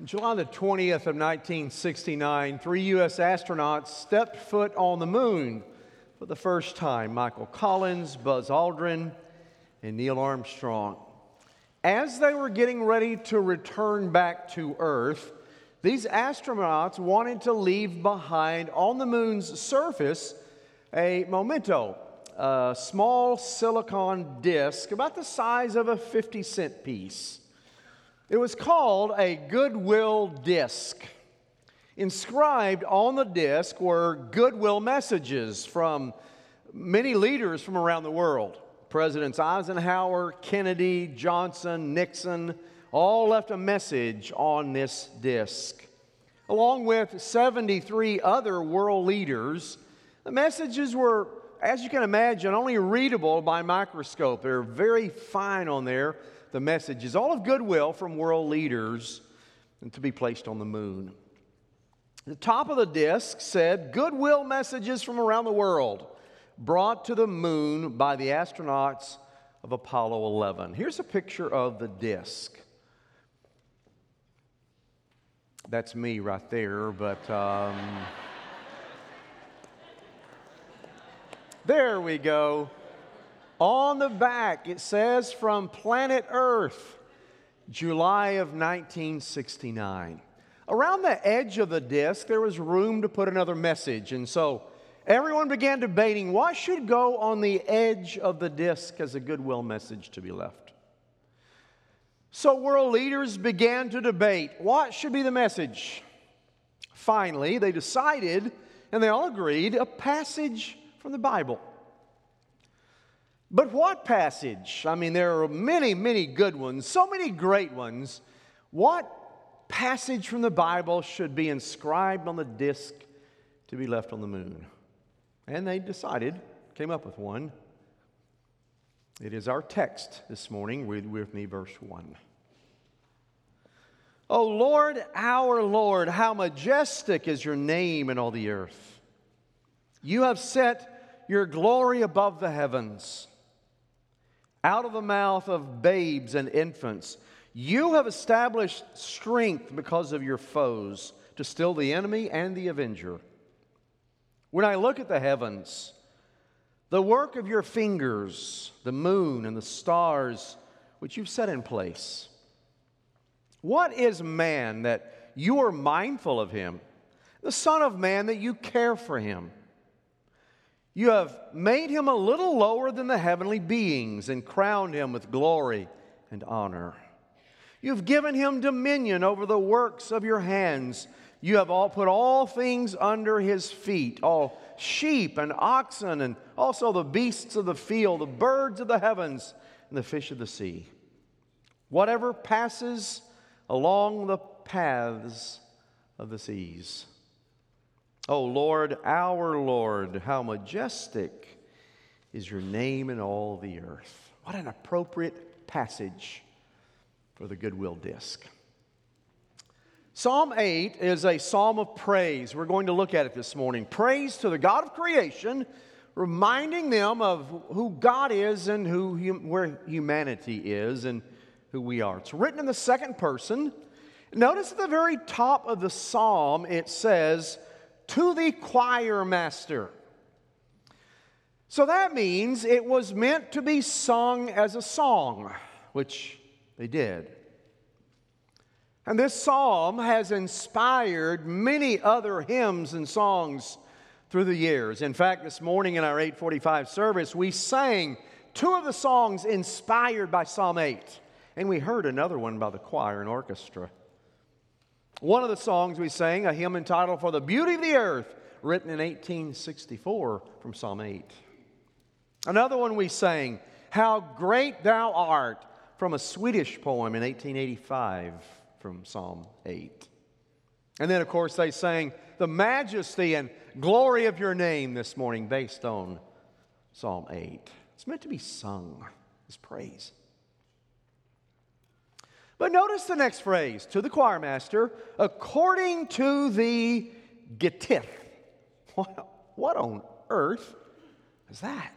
July the 20th of 1969, 3 U.S. astronauts stepped foot on the moon for the first time. Michael Collins, Buzz Aldrin, and Neil Armstrong. As they were getting ready to return back to Earth, these astronauts wanted to leave behind on the moon's surface a memento, a small silicon disc about the size of a 50-cent piece. It was called a goodwill disc. Inscribed on the disc were goodwill messages from many leaders from around the world. Presidents Eisenhower, Kennedy, Johnson, Nixon all left a message on this disc. Along with 73 other world leaders, the messages were, as you can imagine, only readable by microscope. They're very fine on there. The message is all of goodwill from world leaders and to be placed on the moon. The top of the disc said, "Goodwill messages from around the world brought to the moon by the astronauts of Apollo 11." Here's a picture of the disc. That's me right there, but there we go. On the back, it says, "From planet Earth, July of 1969. Around the edge of the disc, there was room to put another message. And so everyone began debating what should go on the edge of the disc as a goodwill message to be left. So world leaders began to debate what should be the message. Finally, they decided, and they all agreed, a passage from the Bible. But what passage? I mean, there are many, many good ones, so many great ones. What passage from the Bible should be inscribed on the disc to be left on the moon? And they decided, came up with one. It is our text this morning. Read with me verse 1. "O Lord, our Lord, how majestic is your name in all the earth. You have set your glory above the heavens. Out of the mouth of babes and infants, you have established strength because of your foes, to still the enemy and the avenger. When I look at the heavens, the work of your fingers, the moon and the stars which you've set in place. What is man that you are mindful of him, the Son of Man that you care for him? You have made him a little lower than the heavenly beings and crowned him with glory and honor. You've given him dominion over the works of your hands. You have all put all things under his feet, all sheep and oxen, and also the beasts of the field, the birds of the heavens, and the fish of the sea. Whatever passes along the paths of the seas. O Lord, our Lord, how majestic is your name in all the earth." What an appropriate passage for the goodwill disc. Psalm 8 is a psalm of praise. We're going to look at it this morning. Praise to the God of creation, reminding them of who God is and where humanity is and who we are. It's written in the second person. Notice at the very top of the psalm it says, "To the choir master." So that means it was meant to be sung as a song, which they did. And this psalm has inspired many other hymns and songs through the years. In fact, this morning in our 8:45 service, we sang two of the songs inspired by Psalm 8. And we heard another one by the choir and orchestra. One of the songs we sang, a hymn entitled "For the Beauty of the Earth," written in 1864 from Psalm 8. Another one we sang, "How Great Thou Art," from a Swedish poem in 1885 from Psalm 8. And then, of course, they sang "The Majesty and Glory of Your Name" this morning based on Psalm 8. It's meant to be sung as praise. But notice the next phrase, "to the choir master, according to the gittith." What on earth is that?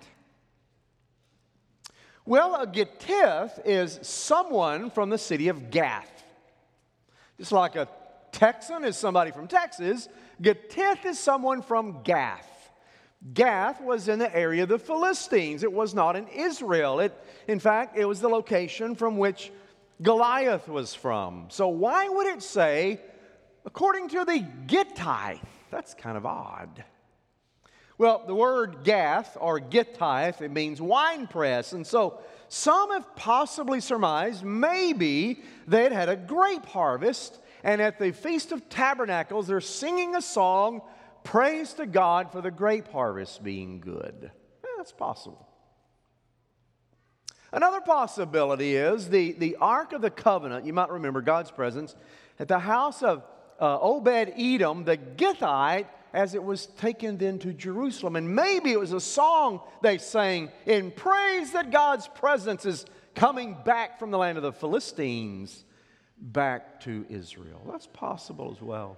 Well, a gittith is someone from the city of Gath. Just like a Texan is somebody from Texas, Gittith is someone from Gath. Gath was in the area of the Philistines. It was not in Israel. In fact, it was the location from which Goliath was from. So why would it say, according to the Gittith? That's kind of odd. Well, the word Gath or Gittith, it means winepress. And so some have possibly surmised maybe they had had a grape harvest, and at the Feast of Tabernacles, they're singing a song, praise to God for the grape harvest being good. That's possible. Another possibility is the Ark of the Covenant. You might remember God's presence at the house of Obed-Edom, the Gittite, as it was taken then to Jerusalem. And maybe it was a song they sang in praise that God's presence is coming back from the land of the Philistines back to Israel. That's possible as well.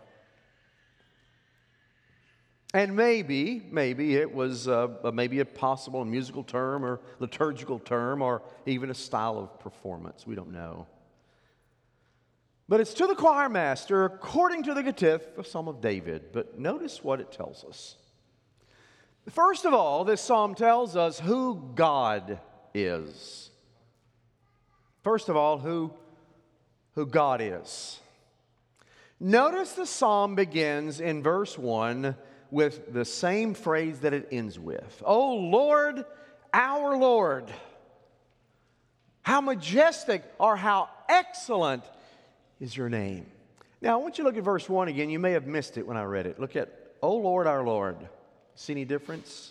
And maybe it was maybe a possible musical term or liturgical term or even a style of performance. We don't know. But it's to the choir master according to the Gittith, a psalm of David. But notice what it tells us. First of all, this psalm tells us who God is. First of all, who God is. Notice the psalm begins in verse 1 with the same phrase that it ends with. O Lord, our Lord, how majestic or how excellent is your name. Now, I want you to look at verse 1 again. You may have missed it when I read it. Look at, O Lord, our Lord. See any difference?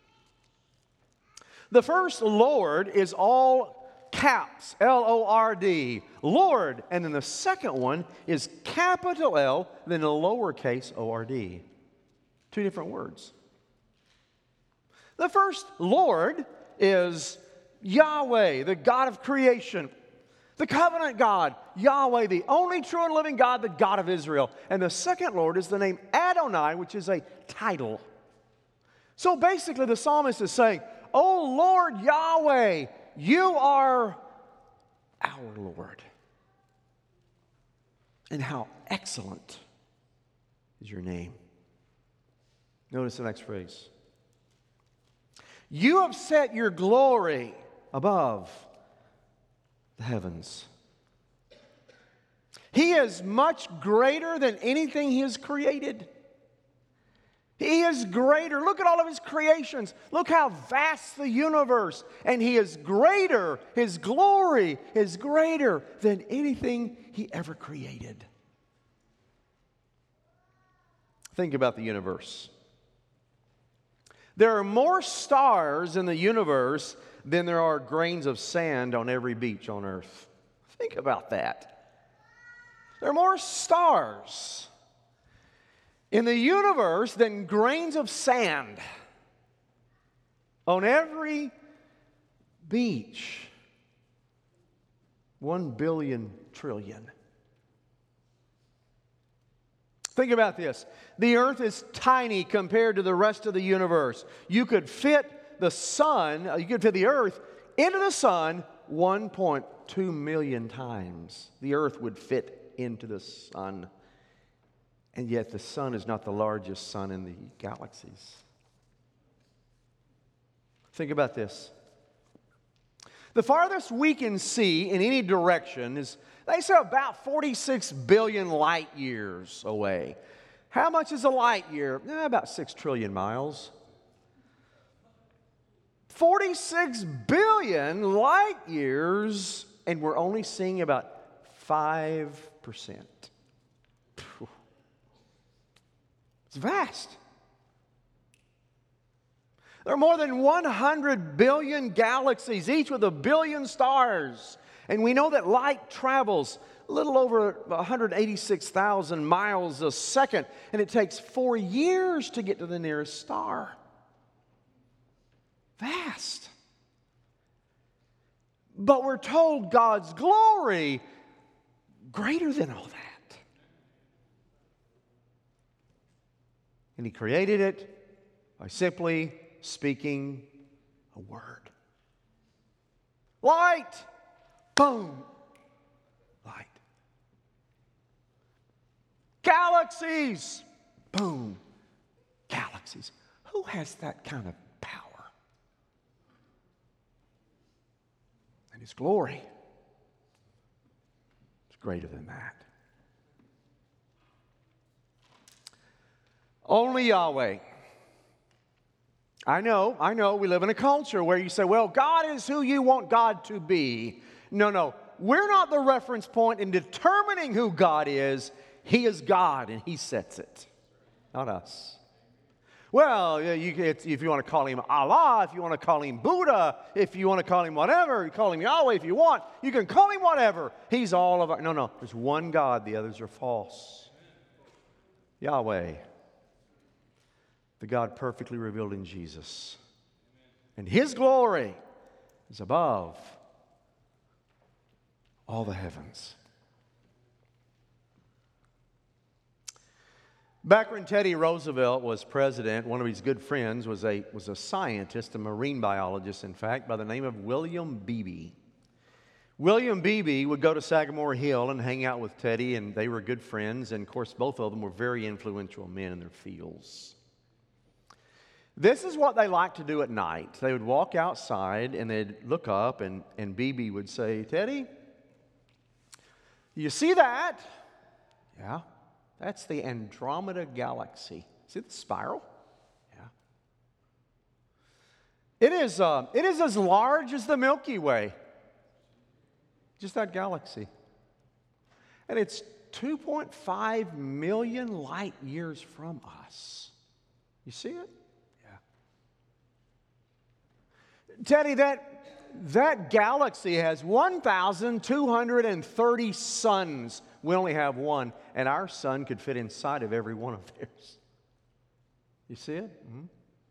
The first Lord is all caps, L-O-R-D, Lord. And then the second one is capital L, then a lowercase O-R-D. Two different words. The first Lord is Yahweh, the God of creation. The covenant God, Yahweh, the only true and living God, the God of Israel. And the second Lord is the name Adonai, which is a title. So basically the psalmist is saying, O Lord Yahweh, you are our Lord. And how excellent is your name. Notice the next phrase. You have set your glory above the heavens. He is much greater than anything He has created. He is greater. Look at all of His creations. Look how vast the universe. And He is greater. His glory is greater than anything He ever created. Think about the universe. There are more stars in the universe than there are grains of sand on every beach on earth. Think about that. There are more stars in the universe than grains of sand on every beach. 1 billion trillion. Think about this. The earth is tiny compared to the rest of the universe. You could fit the sun, you could fit the earth into the sun 1.2 million times. The earth would fit into the sun. And yet the sun is not the largest sun in the galaxies. Think about this. The farthest we can see in any direction is, they say, about 46 billion light years away. How much is a light year? About 6 trillion miles. 46 billion light years, and we're only seeing about 5%. It's vast. There are more than 100 billion galaxies, each with a billion stars. And we know that light travels a little over 186,000 miles a second, and it takes 4 years to get to the nearest star. Vast. But we're told God's glory greater than all that. And He created it by simply speaking a word. Light! Boom! Light. galaxies. Boom. Galaxies. Who has that kind of power? And His glory is greater than that. Only Yahweh. I know, we live in a culture where you say, well, God is who you want God to be. No, we're not the reference point in determining who God is. He is God, and He sets it, not us. Well, if you want to call Him Allah, if you want to call Him Buddha, if you want to call Him whatever, you call Him Yahweh if you want. You can call Him whatever. He's all of our... No, there's one God. The others are false. Yahweh. The God perfectly revealed in Jesus. And His glory is above all the heavens. Back when Teddy Roosevelt was president, one of his good friends was a scientist, a marine biologist, in fact, by the name of William Beebe. William Beebe would go to Sagamore Hill and hang out with Teddy, and they were good friends. And, of course, both of them were very influential men in their fields. This is what they liked to do at night. They would walk outside and they'd look up, and Beebe would say, Teddy, you see that? Yeah, that's the Andromeda Galaxy. See the spiral? Yeah. It is as large as the Milky Way. Just that galaxy. And it's 2.5 million light years from us. You see it? Teddy, that galaxy has 1,230 suns. We only have one, and our sun could fit inside of every one of theirs. You see it? Mm-hmm.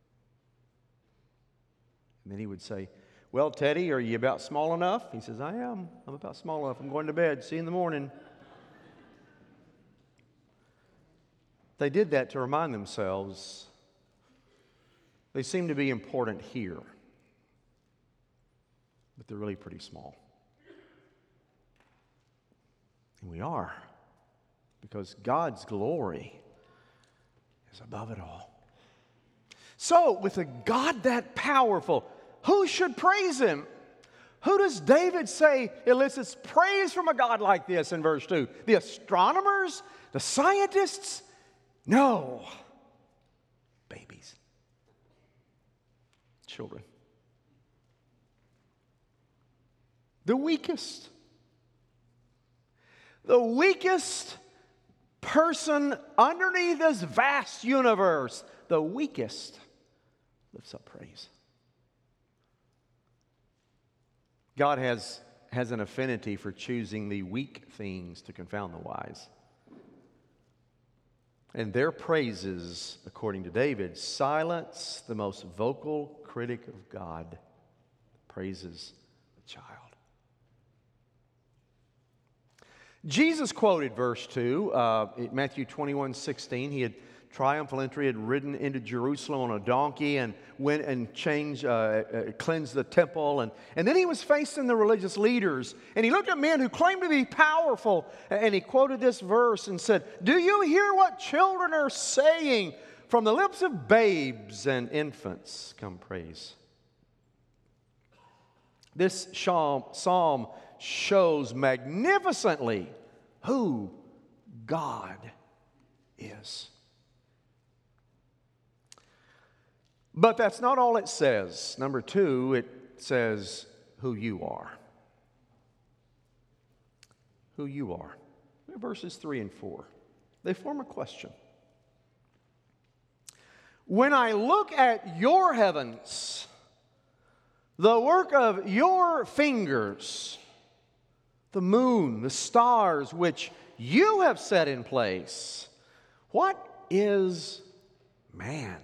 And then he would say, well, Teddy, are you about small enough? He says, I am. I'm about small enough. I'm going to bed. See you in the morning. They did that to remind themselves they seem to be important here. But they're really pretty small. And we are, because God's glory is above it all. So, with a God that powerful, who should praise Him? Who does David say elicits praise from a God like this in verse 2? The astronomers? The scientists? No. Babies. Children. The weakest person underneath this vast universe, the weakest, lifts up praise. God has an affinity for choosing the weak things to confound the wise. And their praises, according to David, silence the most vocal critic of God, praises the child. Jesus quoted verse 2, Matthew 21:16. He had triumphal entry, had ridden into Jerusalem on a donkey and went and cleansed the temple. And then he was facing the religious leaders. And he looked at men who claimed to be powerful. And he quoted this verse and said, do you hear what children are saying? From the lips of babes and infants come praise. This psalm shows magnificently who God is. But that's not all it says. Number 2, it says who you are. Who you are. Verses 3 and 4. They form a question. When I look at your heavens, the work of your fingers, the moon, the stars which you have set in place, what is man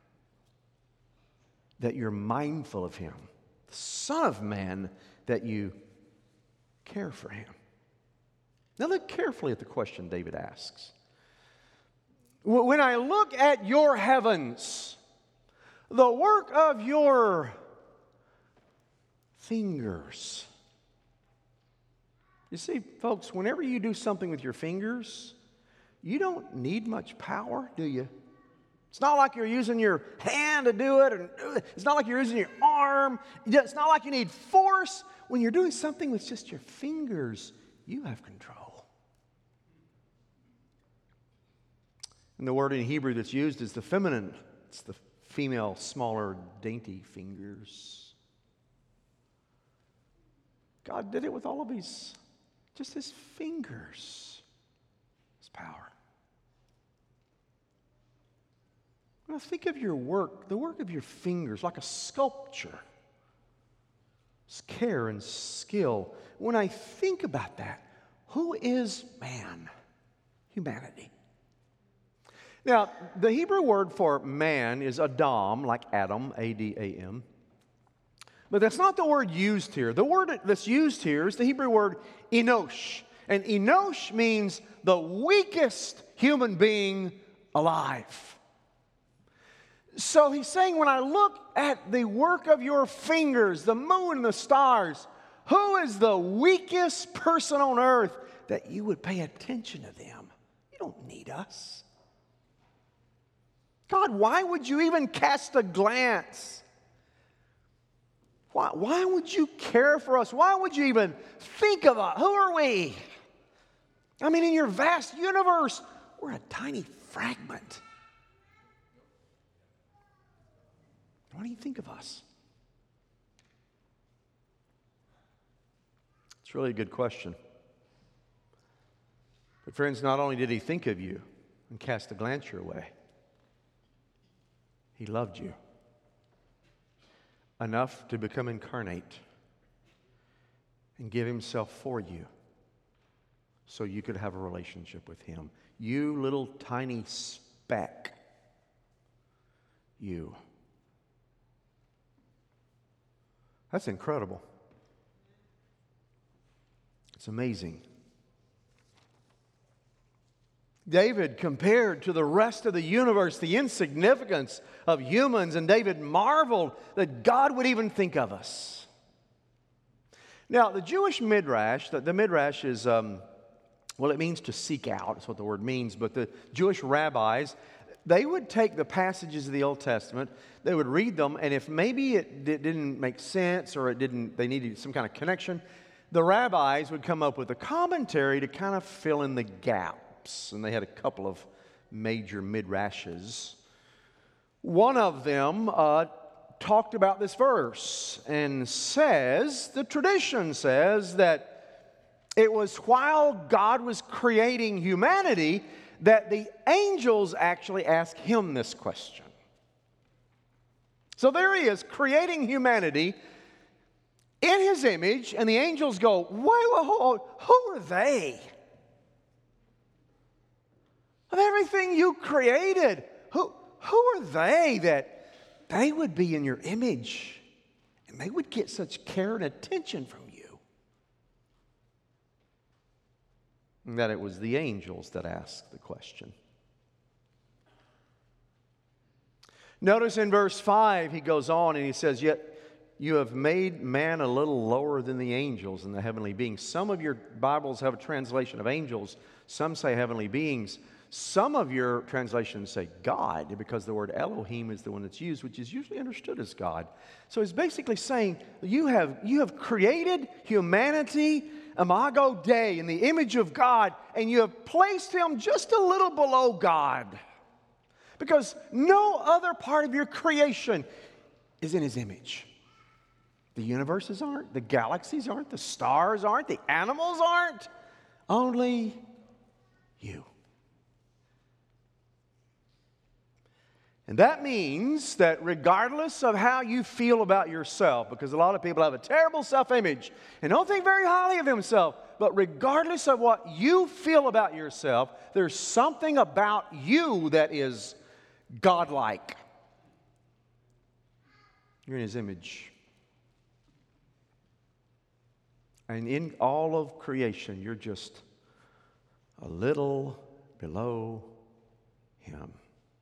that you're mindful of him? The Son of Man that you care for him. Now look carefully at the question David asks. When I look at your heavens, the work of your fingers. You see, folks, whenever you do something with your fingers, You don't need much power, do you? It's not like you're using your hand to do it. It's not like you're using your arm. It's not like you need force. When you're doing something with just your fingers, you have control. And the word in Hebrew that's used is the feminine. It's the female, smaller, dainty fingers. God did it with all of His fingers. His power. When I think of your work, the work of your fingers, like a sculpture, it's care and skill. When I think about that, who is man? Humanity. Now, the Hebrew word for man is Adam, like Adam, A-D-A-M. But that's not the word used here. The word that's used here is the Hebrew word enosh. And enosh means the weakest human being alive. So he's saying, when I look at the work of your fingers, the moon and the stars, who is the weakest person on earth that you would pay attention to them? You don't need us. God, why would you even cast a glance? Why would you care for us? Why would you even think of us? Who are we? I mean, in your vast universe, we're a tiny fragment. What do you think of us? It's really a good question. But friends, not only did He think of you and cast a glance your way, He loved you enough to become incarnate and give Himself for you so you could have a relationship with Him. You little tiny speck. You. That's incredible. It's amazing. David compared to the rest of the universe the insignificance of humans, and David marveled that God would even think of us. Now, the Jewish midrash, the midrash is, it means to seek out. That's what the word means. But the Jewish rabbis, they would take the passages of the Old Testament, they would read them, and if maybe it didn't make sense or they needed some kind of connection, the rabbis would come up with a commentary to kind of fill in the gaps. And they had a couple of major midrashes. One of them talked about this verse and the tradition says that it was while God was creating humanity that the angels actually asked Him this question. So there He is, creating humanity in His image, and the angels go, who are they? Of everything you created, who are they that they would be in your image and they would get such care and attention from you? And that it was the angels that asked the question. Notice in verse 5, he goes on and he says, "Yet you have made man a little lower than the angels and the heavenly beings." Some of your Bibles have a translation of angels. Some say heavenly beings. Some of your translations say God, because the word Elohim is the one that's used, which is usually understood as God. So he's basically saying, you have created humanity, imago Dei, in the image of God, and you have placed Him just a little below God. Because no other part of your creation is in His image. The universes aren't, the galaxies aren't, the stars aren't, the animals aren't. Only you. And that means that regardless of how you feel about yourself, because a lot of people have a terrible self-image and don't think very highly of themselves, but regardless of what you feel about yourself, there's something about you that is godlike. You're in His image. And in all of creation, you're just a little below Him.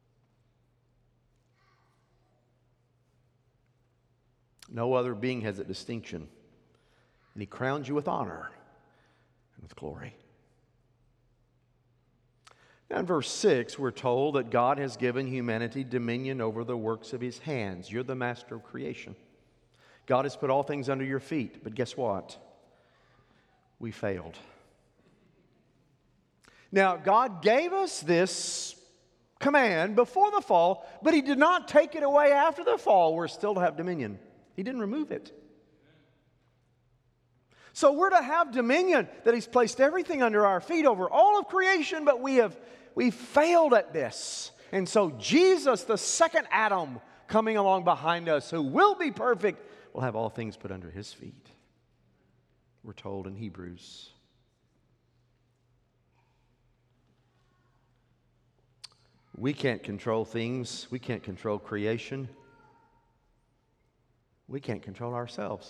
No other being has that distinction. And He crowns you with honor and with glory. Now in verse 6, we're told that God has given humanity dominion over the works of his hands. You're the master of creation. God has put all things under your feet, but guess what? We failed. Now, God gave us this command before the fall, but he did not take it away after the fall. We're still to have dominion. He didn't remove it. So we're to have dominion, that he's placed everything under our feet over all of creation, but we failed at this. And so Jesus, the second Adam, coming along behind us, who will be perfect, will have all things put under his feet. We're told in Hebrews. We can't control things. We can't control creation. We can't control ourselves.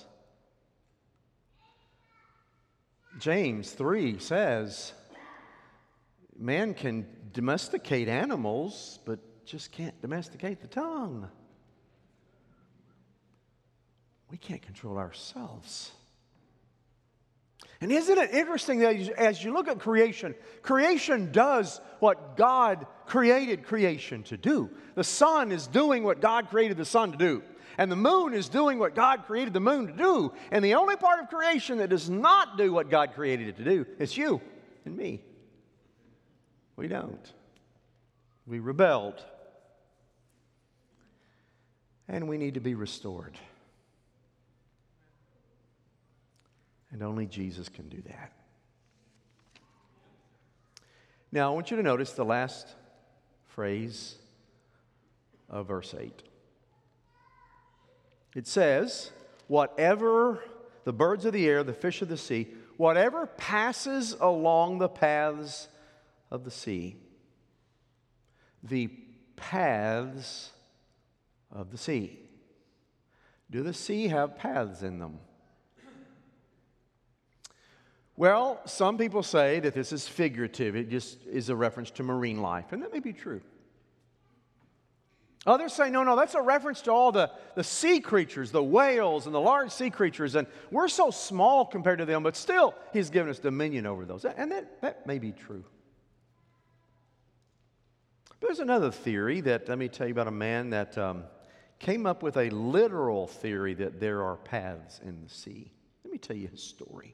James 3 says, man can domesticate animals, but just can't domesticate the tongue. We can't control ourselves. And isn't it interesting that as you look at creation, creation does what God created creation to do. The sun is doing what God created the sun to do. And the moon is doing what God created the moon to do. And the only part of creation that does not do what God created it to do is you and me. We don't. We rebelled. And we need to be restored. And only Jesus can do that. Now, I want you to notice the last phrase of verse 8. It says, whatever the birds of the air, the fish of the sea, whatever passes along the paths of the sea. The paths of the sea. Do the sea have paths in them? Well, some people say that this is figurative. It just is a reference to marine life, and that may be true. Others say, no, that's a reference to all the sea creatures, the whales and the large sea creatures, and we're so small compared to them, but still, he's given us dominion over those. And that may be true. But there's another theory that, let me tell you about a man that came up with a literal theory that there are paths in the sea. Let me tell you his story.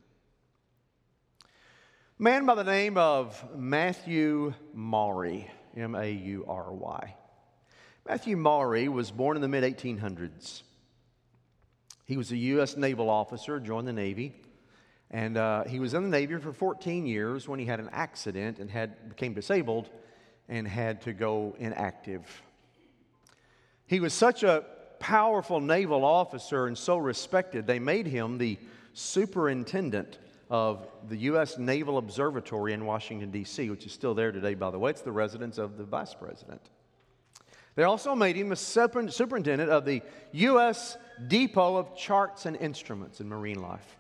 A man by the name of Matthew Maury, M-A-U-R-Y. Matthew Maury was born in the mid-1800s. He was a U.S. naval officer, joined the Navy, and he was in the Navy for 14 years when he had an accident and became disabled and had to go inactive. He was such a powerful naval officer and so respected, they made him the superintendent of the U.S. Naval Observatory in Washington, D.C., which is still there today, by the way. It's the residence of the vice president. They also made him a superintendent of the U.S. Depot of Charts and Instruments in Marine Life.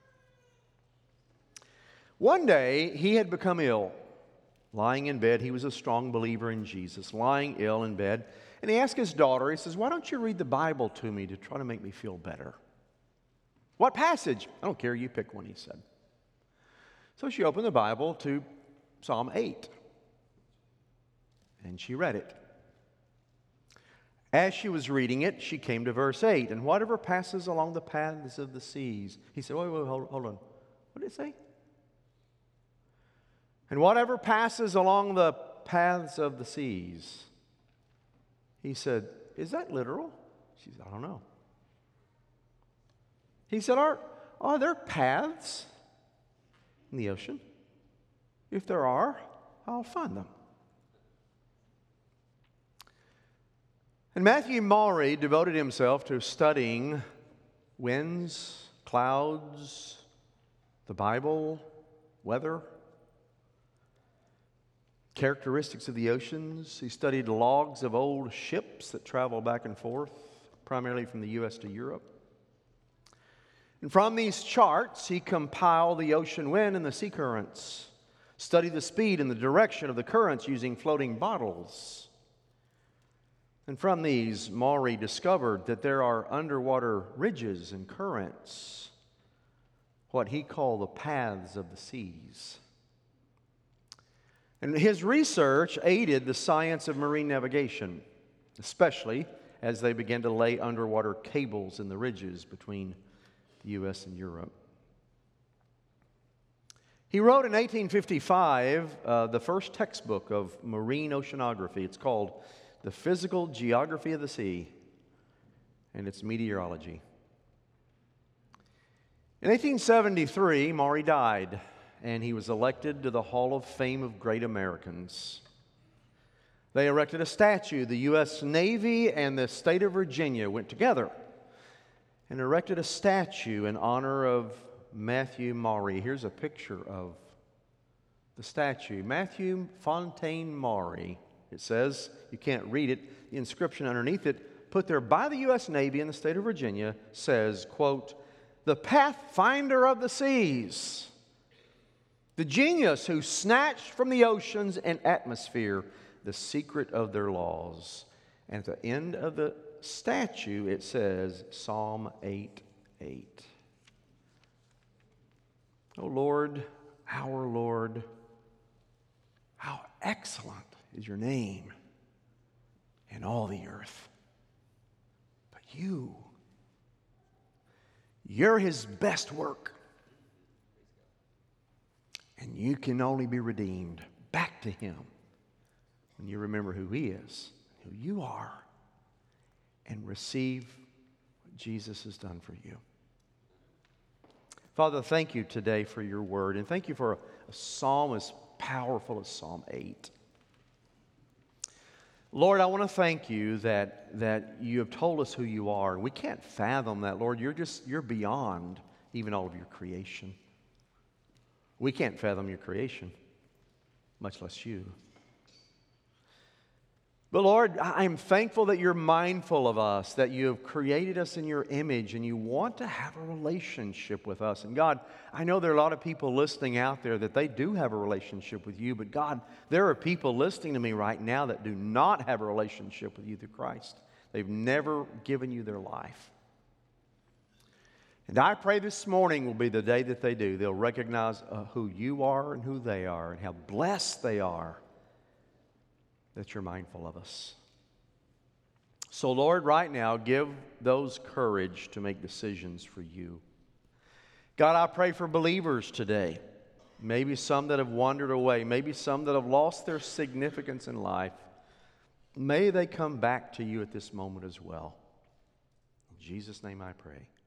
One day, he had become ill, lying in bed. He was a strong believer in Jesus, lying ill in bed. And he asked his daughter, he says, why don't you read the Bible to me to try to make me feel better? What passage? I don't care, you pick one, he said. So she opened the Bible to Psalm 8, and she read it. As she was reading it, she came to verse 8, and whatever passes along the paths of the seas. He said, wait, hold on. What did it say? And whatever passes along the paths of the seas. He said, is that literal? She said, I don't know. He said, are there paths in the ocean? If there are, I'll find them. And Matthew Maury devoted himself to studying winds, clouds, the Bible, weather, characteristics of the oceans. He studied logs of old ships that travel back and forth, primarily from the U.S. to Europe. And from these charts, he compiled the ocean wind and the sea currents, studied the speed and the direction of the currents using floating bottles. And from these, Maury discovered that there are underwater ridges and currents, what he called the paths of the seas. And his research aided the science of marine navigation, especially as they began to lay underwater cables in the ridges between the U.S. and Europe. He wrote in 1855 the first textbook of marine oceanography. It's called The Physical Geography of the Sea, and it's meteorology. In 1873, Maury died, and he was elected to the Hall of Fame of Great Americans. They erected a statue. The U.S. Navy and the state of Virginia went together and erected a statue in honor of Matthew Maury. Here's a picture of the statue. Matthew Fontaine Maury. It says, you can't read it, the inscription underneath it, put there by the U.S. Navy in the state of Virginia, says, quote, "The pathfinder of the seas, the genius who snatched from the oceans and atmosphere the secret of their laws." And at the end of the statue, it says, Psalm 8:8. Oh Lord, our Lord, how excellent is your name in all the earth. But you're his best work. And you can only be redeemed back to him when you remember who he is, who you are, and receive what Jesus has done for you. Father, thank you today for your word, and thank you for a psalm as powerful as Psalm 8. Lord, I want to thank you that you have told us who you are. We can't fathom that, Lord. You're beyond even all of your creation. We can't fathom your creation, much less you. But Lord, I'm thankful that you're mindful of us, that you have created us in your image, and you want to have a relationship with us. And God, I know there are a lot of people listening out there that they do have a relationship with you, but God, there are people listening to me right now that do not have a relationship with you through Christ. They've never given you their life. And I pray this morning will be the day that they do. They'll recognize who you are and who they are, and how blessed they are that you're mindful of us. So Lord, right now, give those courage to make decisions for you. God, I pray for believers today. Maybe some that have wandered away. Maybe some that have lost their significance in life. May they come back to you at this moment as well. In Jesus' name I pray.